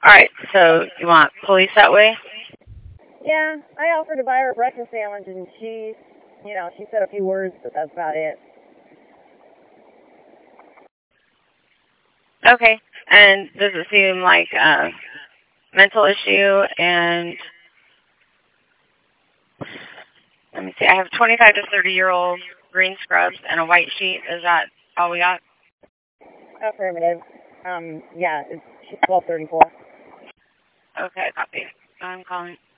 Alright, so you want police that way? Yeah, I offered to buy her a breakfast sandwich, and she said a few words, but that's about it. Okay. And does it seem like a mental issue? And let me see, I have 25 to 30-year-old green scrubs and a white sheet. Is that all we got? Affirmative. Yeah, she's 1234. Okay, copy. I'm calling.